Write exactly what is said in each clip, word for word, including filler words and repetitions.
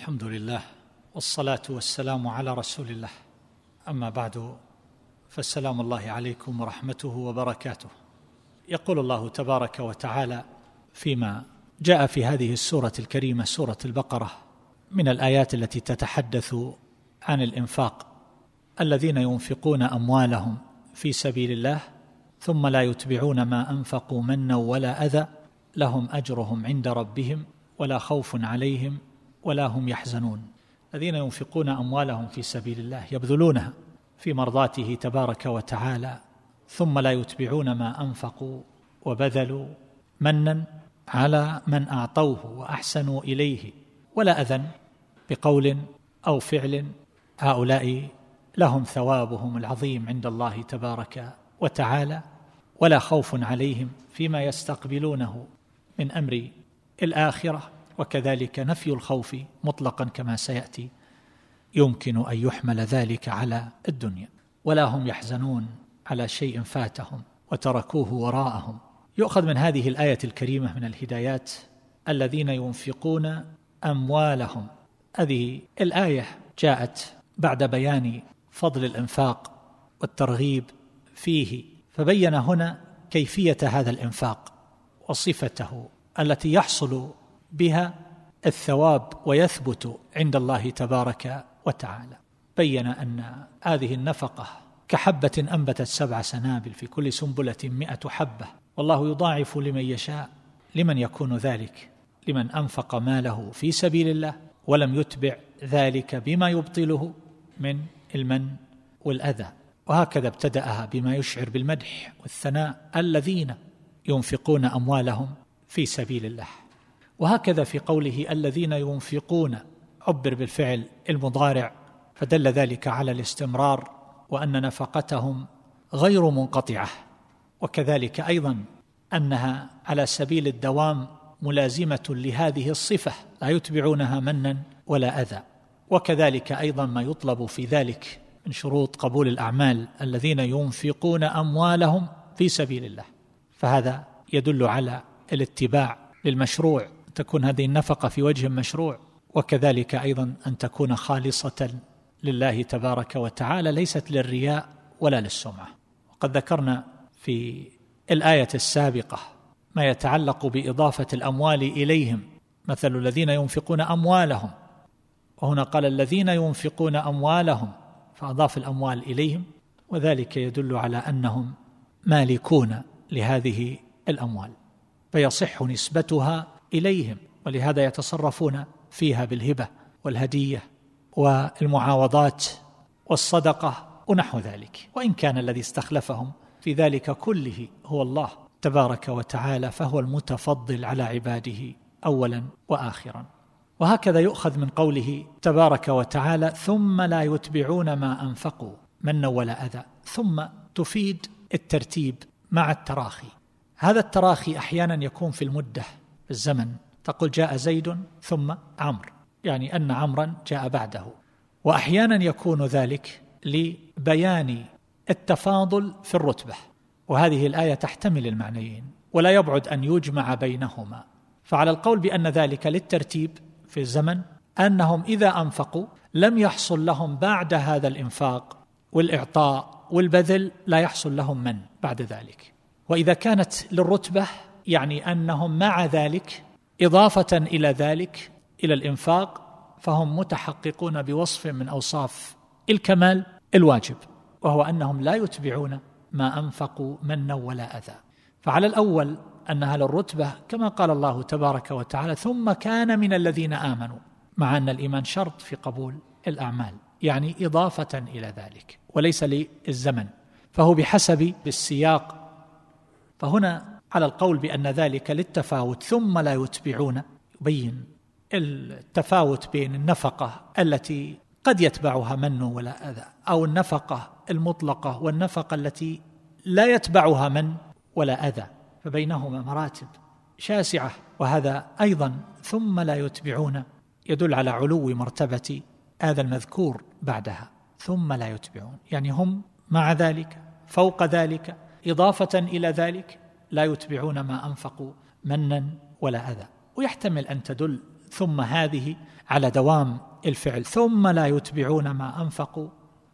الحمد لله والصلاة والسلام على رسول الله، أما بعد، فالسلام الله عليكم ورحمته وبركاته. يقول الله تبارك وتعالى فيما جاء في هذه السورة الكريمة، سورة البقرة، من الآيات التي تتحدث عن الإنفاق: الذين ينفقون أموالهم في سبيل الله ثم لا يتبعون ما أنفقوا منا ولا أذى لهم أجرهم عند ربهم ولا خوف عليهم ولا هم يحزنون. الذين ينفقون أموالهم في سبيل الله، يبذلونها في مرضاته تبارك وتعالى، ثم لا يتبعون ما أنفقوا وبذلوا منا على من أعطوه وأحسنوا إليه ولا أذى بقول أو فعل، هؤلاء لهم ثوابهم العظيم عند الله تبارك وتعالى، ولا خوف عليهم فيما يستقبلونه من أمر الآخرة. وكذلك نفي الخوف مطلقا كما سيأتي يمكن أن يحمل ذلك على الدنيا. ولا هم يحزنون على شيء فاتهم وتركوه وراءهم. يؤخذ من هذه الآية الكريمة من الهدايات الذين ينفقون أموالهم. هذه الآية جاءت بعد بيان فضل الإنفاق والترغيب فيه، فبين هنا كيفية هذا الإنفاق وصفته التي يحصل بها الثواب ويثبت عند الله تبارك وتعالى. بين أن هذه النفقة كحبة أنبتت سبع سنابل في كل سنبلة مئة حبة، والله يضاعف لمن يشاء. لمن يكون ذلك؟ لمن أنفق ماله في سبيل الله ولم يتبع ذلك بما يبطله من المن والأذى. وهكذا ابتدأها بما يشعر بالمدح والثناء: الذين ينفقون أموالهم في سبيل الله. وهكذا في قوله الذين ينفقون، عبر بالفعل المضارع، فدل ذلك على الاستمرار وأن نفقتهم غير منقطعة، وكذلك أيضا أنها على سبيل الدوام ملازمة لهذه الصفة، لا يتبعونها منا ولا أذى. وكذلك أيضا ما يطلب في ذلك من شروط قبول الأعمال: الذين ينفقون أموالهم في سبيل الله. فهذا يدل على الاتباع للمشروع، تكون هذه النفقة في وجه مشروع، وكذلك أيضا أن تكون خالصة لله تبارك وتعالى، ليست للرياء ولا للسمعة. وقد ذكرنا في الآية السابقة ما يتعلق بإضافة الأموال إليهم: مثل الذين ينفقون أموالهم، وهنا قال الذين ينفقون أموالهم فأضاف الأموال إليهم، وذلك يدل على أنهم مالكون لهذه الأموال، فيصح نسبتها إليهم، ولهذا يتصرفون فيها بالهبة والهدية والمعاوضات والصدقة ونحو ذلك. وإن كان الذي استخلفهم في ذلك كله هو الله تبارك وتعالى، فهو المتفضل على عباده أولا وآخرا. وهكذا يؤخذ من قوله تبارك وتعالى: ثم لا يتبعون ما أنفقوا منا ولا أذى. ثم تفيد الترتيب مع التراخي. هذا التراخي أحيانا يكون في المدة، في الزمن، تقول جاء زيد ثم عمرو، يعني أن عمرا جاء بعده. وأحيانا يكون ذلك لبيان التفاضل في الرتبة، وهذه الآية تحتمل المعنيين ولا يبعد أن يجمع بينهما. فعلى القول بأن ذلك للترتيب في الزمن، أنهم إذا أنفقوا لم يحصل لهم بعد هذا الإنفاق والإعطاء والبذل، لا يحصل لهم من بعد ذلك. وإذا كانت للرتبة، يعني أنهم مع ذلك إضافة إلى ذلك إلى الإنفاق فهم متحققون بوصف من أوصاف الكمال الواجب، وهو أنهم لا يتبعون ما أنفقوا منا ولا أذى. فعلى الأول أنها للرتبة كما قال الله تبارك وتعالى: ثم كان من الذين آمنوا، مع أن الإيمان شرط في قبول الأعمال، يعني إضافة إلى ذلك وليس للزمن، فهو بحسب السياق. فهنا على القول بأن ذلك للتفاوت، ثم لا يتبعون، يبين التفاوت بين النفقة التي قد يتبعها من ولا أذى، أو النفقة المطلقة والنفقة التي لا يتبعها من ولا أذى، فبينهما مراتب شاسعة. وهذا أيضا ثم لا يتبعون يدل على علو مرتبة هذا المذكور بعدها. ثم لا يتبعون يعني هم مع ذلك فوق ذلك إضافة إلى ذلك لا يتبعون ما أنفقوا منا ولا أذى. ويحتمل أن تدل ثم هذه على دوام الفعل، ثم لا يتبعون ما أنفقوا،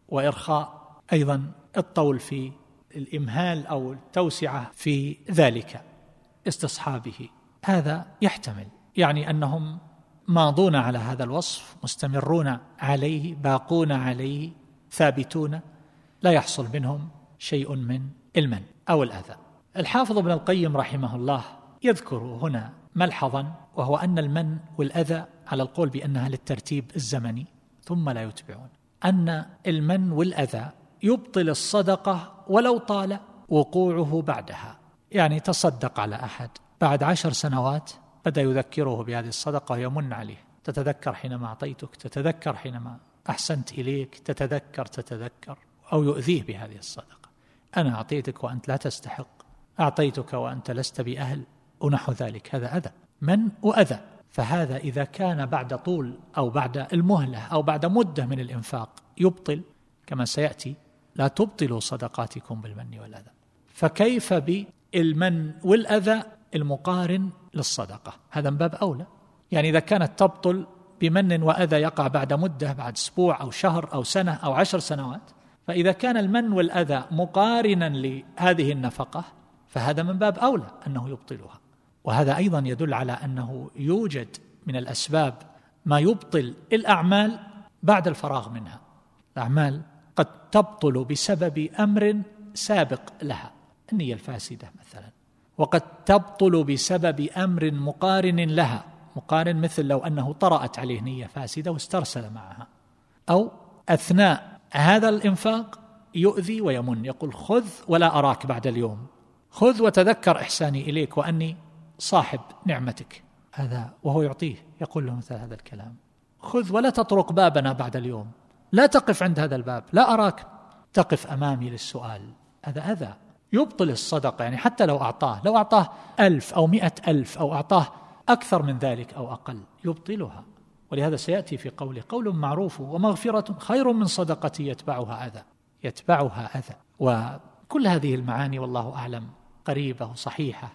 وإرخاء أيضا الطول في الإمهال أو التوسعة في ذلك استصحابه. هذا يحتمل يعني أنهم ماضون على هذا الوصف، مستمرون عليه، باقون عليه، ثابتون، لا يحصل منهم شيء من المن أو الأذى. الحافظ ابن القيم رحمه الله يذكر هنا ملحظا، وهو أن المن والأذى على القول بأنها للترتيب الزمني ثم لا يتبعون، أن المن والأذى يبطل الصدقة ولو طال وقوعه بعدها. يعني تصدق على أحد بعد عشر سنوات بدأ يذكره بهذه الصدقة ويمن عليه، تتذكر حينما أعطيتك، تتذكر حينما أحسنت إليك، تتذكر تتذكر أو يؤذيه بهذه الصدقة، أنا أعطيتك وأنت لا تستحق، أعطيتك وأنت لست بأهل، ونحو ذلك. هذا أذى، من وأذى. فهذا إذا كان بعد طول أو بعد المهلة أو بعد مدة من الإنفاق يبطل، كما سيأتي لا تبطلوا صدقاتكم بالمن والأذى. فكيف بالمن والأذى المقارن للصدقة؟ هذا من باب أولى. يعني إذا كانت تبطل بمن وأذى يقع بعد مدة، بعد أسبوع أو شهر أو سنة أو عشر سنوات، فإذا كان المن والأذى مقارنا لهذه النفقة فهذا من باب أولى أنه يبطلها. وهذا أيضا يدل على أنه يوجد من الأسباب ما يبطل الأعمال بعد الفراغ منها. الأعمال قد تبطل بسبب أمر سابق لها، النية الفاسدة مثلا، وقد تبطل بسبب أمر مقارن لها، مقارن مثل لو أنه طرأت عليه نية فاسدة واسترسل معها، أو أثناء هذا الإنفاق يؤذي ويمن، يقول خذ ولا أراك بعد اليوم، خذ وتذكر إحساني إليك وأني صاحب نعمتك، هذا وهو يعطيه يقول له مثل هذا الكلام، خذ ولا تطرق بابنا بعد اليوم، لا تقف عند هذا الباب، لا أراك تقف أمامي للسؤال. هذا أذى يبطل الصدقة. يعني حتى لو أعطاه لو أعطاه ألف أو مئة ألف أو أعطاه أكثر من ذلك أو أقل يبطلها. ولهذا سيأتي في قوله قول معروف ومغفرة خير من صدقة يتبعها أذى، يتبعها أذى. وكل هذه المعاني والله أعلم قريبة وصحيحة.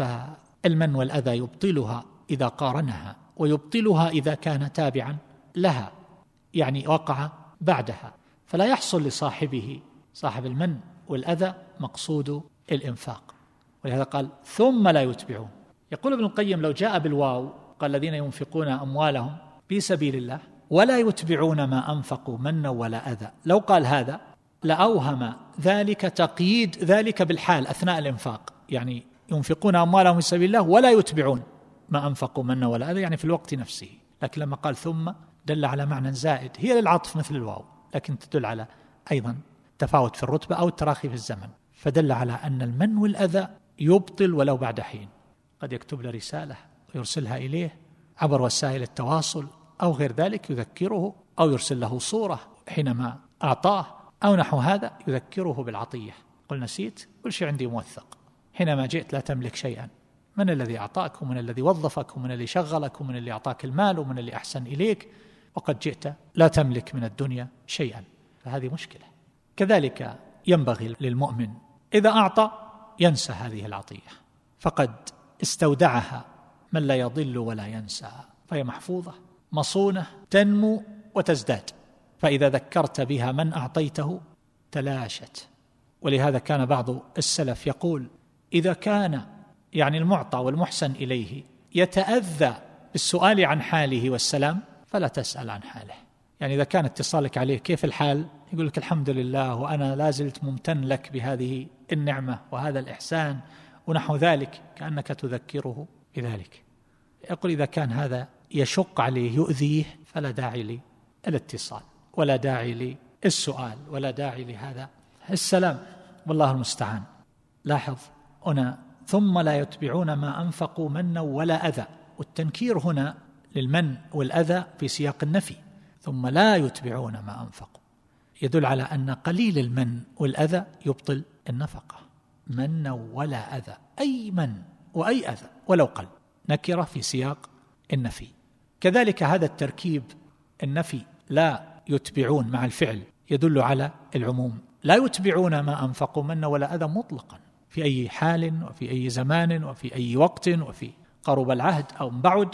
فالمن والأذى يبطلها إذا قارنها، ويبطلها إذا كان تابعا لها، يعني وقع بعدها، فلا يحصل لصاحبه صاحب المن والأذى مقصود الإنفاق. ولهذا قال ثم لا يتبعون. يقول ابن القيم لو جاء بالواو قال الذين ينفقون أموالهم في سبيل الله ولا يتبعون ما أنفقوا منا ولا أذى، لو قال هذا لأوهم ذلك تقييد ذلك بالحال أثناء الإنفاق، يعني ينفقون أموالهم في سبيل الله ولا يتبعون ما أنفقوا منا ولا أذى، يعني في الوقت نفسه. لكن لما قال ثم دل على معنى زائد، هي للعطف مثل الواو لكن تدل على أيضا تفاوت في الرتبة أو التراخي في الزمن، فدل على أن المن والأذى يبطل ولو بعد حين. قد يكتب له رسالة ويرسلها إليه عبر وسائل التواصل أو غير ذلك يذكره، أو يرسل له صورة حينما أعطاه أو نحو هذا يذكره بالعطية، قل نسيت كل شيء عندي موثق، حينما جئت لا تملك شيئا، من الذي أعطاك ومن الذي وظفك ومن اللي شغلك ومن اللي أعطاك المال ومن اللي أحسن إليك، وقد جئت لا تملك من الدنيا شيئا. فهذه مشكلة. كذلك ينبغي للمؤمن إذا أعطى ينسى هذه العطية، فقد استودعها من لا يضل ولا ينسى، فهي محفوظة مصونة تنمو وتزداد، فإذا ذكرت بها من أعطيته تلاشت. ولهذا كان بعض السلف يقول إذا كان يعني المعطى والمحسن إليه يتأذى بالسؤال عن حاله والسلام فلا تسأل عن حاله. يعني إذا كان اتصالك عليه كيف الحال يقول لك الحمد لله وأنا لازلت ممتن لك بهذه النعمة وهذا الإحسان ونحو ذلك، كأنك تذكره بذلك. يقول إذا كان هذا يشق عليه يؤذيه فلا داعي للاتصال ولا داعي للسؤال ولا داعي لهذا السلام، والله المستعان. لاحظ هنا ثم لا يتبعون ما أنفقوا منا ولا أذى، والتنكير هنا للمن والأذى في سياق النفي، ثم لا يتبعون ما أنفقوا يدل على أن قليل المن والأذى يبطل النفقة. من ولا أذى، أي من وأي أذى ولو قل، نكرة في سياق النفي. كذلك هذا التركيب النفي لا يتبعون مع الفعل يدل على العموم، لا يتبعون ما أنفقوا من ولا أذى مطلقا في أي حال وفي أي زمان وفي أي وقت، وفي قرب العهد أو بعد،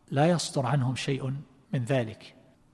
لا يصدر عنهم شيء من ذلك.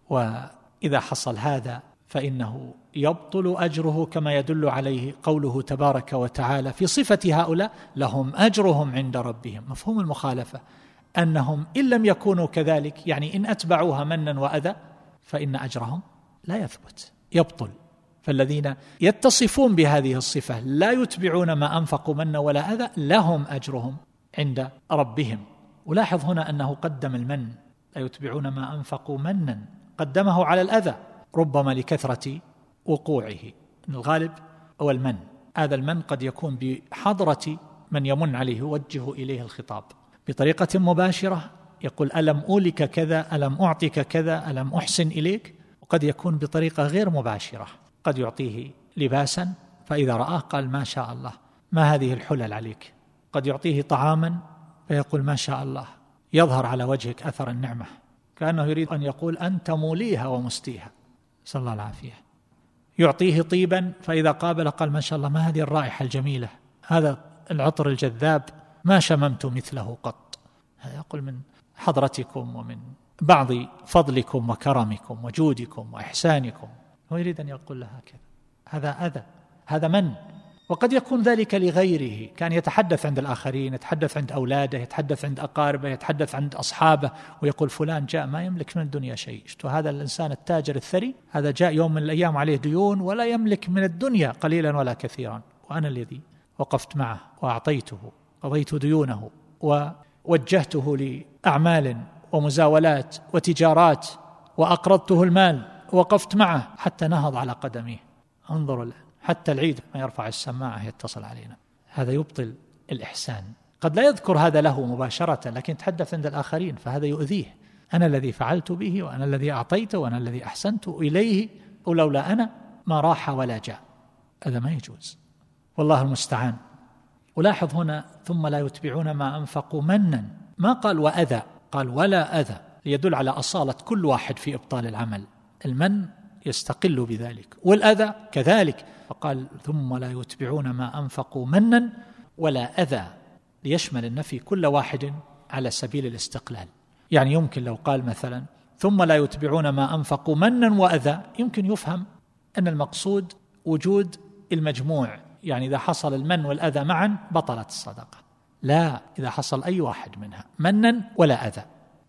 وإذا حصل هذا فإنه يبطل أجره، كما يدل عليه قوله تبارك وتعالى في صفة هؤلاء: لهم أجرهم عند ربهم. مفهوم المخالفة أنهم إن لم يكونوا كذلك، يعني إن أتبعوها منا وأذى، فإن أجرهم لا يثبت، يبطل. فالذين يتصفون بهذه الصفة لا يتبعون ما أنفقوا منا ولا أذى لهم أجرهم عند ربهم. ولاحظ هنا أنه قدم المن، لا يتبعون ما أنفقوا منا، قدمه على الأذى، ربما لكثرة وقوعه. الغالب هو المن. هذا المن قد يكون بحضرة من يمن عليه، يوجه إليه الخطاب بطريقة مباشرة، يقول: ألم أولك كذا، ألم أعطيك كذا، ألم أحسن إليك. وقد يكون بطريقة غير مباشرة، قد يعطيه لباسا فإذا رآه قال: ما شاء الله، ما هذه الحلل عليك. قد يعطيه طعاما فيقول: ما شاء الله، يظهر على وجهك أثر النعمة، كأنه يريد أن يقول: أنت موليها ومستيها، صلى الله العافية. يعطيه طيبا فإذا قابل قال: ما شاء الله، ما هذه الرائحة الجميلة، هذا العطر الجذاب، ما شممت مثله قط. هذا يقول من حضرتكم ومن بعض فضلكم وكرمكم وجودكم وإحسانكم. هو يريد أن يقول لها كذا. هذا أذى، هذا من. وقد يكون ذلك لغيره، كان يتحدث عند الآخرين، يتحدث عند أولاده، يتحدث عند أقاربه، يتحدث عند أصحابه، ويقول: فلان جاء ما يملك من الدنيا شيء، شفتوا هذا الإنسان التاجر الثري، هذا جاء يوم من الأيام عليه ديون ولا يملك من الدنيا قليلا ولا كثيرا، وأنا الذي وقفت معه وأعطيته، قضيت ديونه ووجهته لأعمال ومزاولات وتجارات، وأقرضته المال، وقفت معه حتى نهض على قدميه. انظروا الآن، حتى العيد ما يرفع السماعة يتصل علينا. هذا يبطل الإحسان. قد لا يذكر هذا له مباشرة، لكن تحدث عند الآخرين، فهذا يؤذيه. أنا الذي فعلت به، وأنا الذي أعطيته، وأنا الذي أحسنت إليه، ولولا أنا ما راح ولا جاء. هذا ما يجوز، والله المستعان. ولاحظ هنا: ثم لا يتبعون ما أنفقوا منا، ما قال وأذى، قال ولا أذى، ليدل على أصالة كل واحد في إبطال العمل. المن يستقل بذلك، والأذى كذلك، فقال: ثم لا يتبعون ما أنفقوا منا ولا أذى، ليشمل النفي كل واحد على سبيل الاستقلال. يعني يمكن لو قال مثلا: ثم لا يتبعون ما أنفقوا منا وأذى، يمكن يفهم أن المقصود وجود المجموع، يعني إذا حصل المن والأذى معا بطلت الصدقة. لا، إذا حصل أي واحد منها، منا ولا أذى.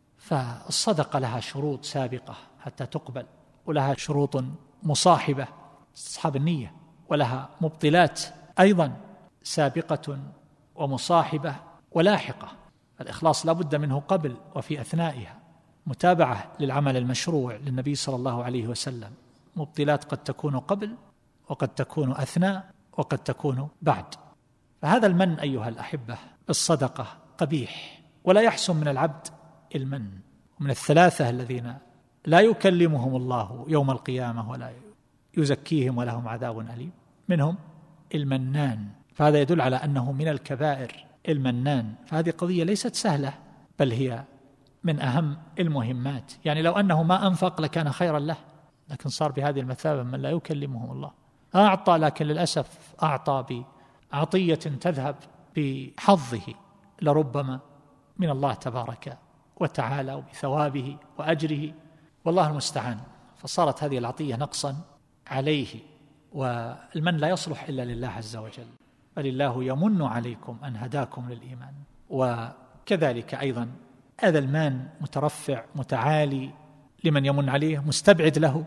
فالصدقة لها شروط سابقة حتى تقبل، ولها شروط مصاحبة استصحاب النية، ولها مبطلات أيضا سابقة ومصاحبة ولاحقة. الإخلاص لا بد منه قبل وفي أثنائها، متابعة للعمل المشروع للنبي صلى الله عليه وسلم. مبطلات قد تكون قبل، وقد تكون أثناء، وقد تكون بعد. فهذا المن أيها الأحبة بالصدقة قبيح، ولا يحسن من العبد المن. ومن الثلاثة الذين لا يكلمهم الله يوم القيامة ولا يزكيهم ولهم عذاب أليم، منهم المنان. فهذا يدل على أنه من الكبائر المنان. فهذه قضية ليست سهلة، بل هي من أهم المهمات. يعني لو أنه ما أنفق لكان خيرا له، لكن صار بهذه المثابة من لا يكلمهم الله. أعطى، لكن للأسف أعطى بعطية تذهب بحظه، لربما من الله تبارك وتعالى، وبثوابه وأجره، والله المستعان. فصارت هذه العطية نقصا عليه. والمن لا يصلح إلا لله عز وجل، بل الله يمن عليكم أن هداكم للإيمان. وكذلك أيضا هذا المان مترفع متعالي لمن يمن عليه، مستبعد له،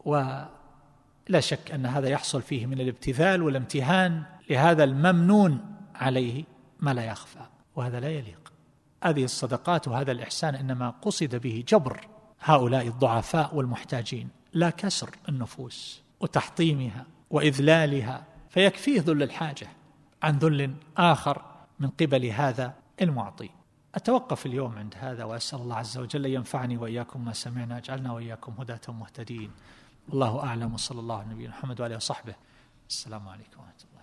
ولا شك أن هذا يحصل فيه من الابتذال والامتهان لهذا الممنون عليه ما لا يخفى، وهذا لا يليق. هذه الصدقات وهذا الإحسان إنما قصد به جبر هؤلاء الضعفاء والمحتاجين، لا كسر النفوس وتحطيمها وإذلالها، فيكفيه ذل الحاجة عن ذل آخر من قبل هذا المعطي. أتوقف اليوم عند هذا، وأسأل الله عز وجل أن ينفعني وإياكم ما سمعنا، أجعلنا وإياكم هداة مهتدين. والله أعلم، وصلى الله على نبينا محمد وآله وصحبه. السلام عليكم ورحمة الله.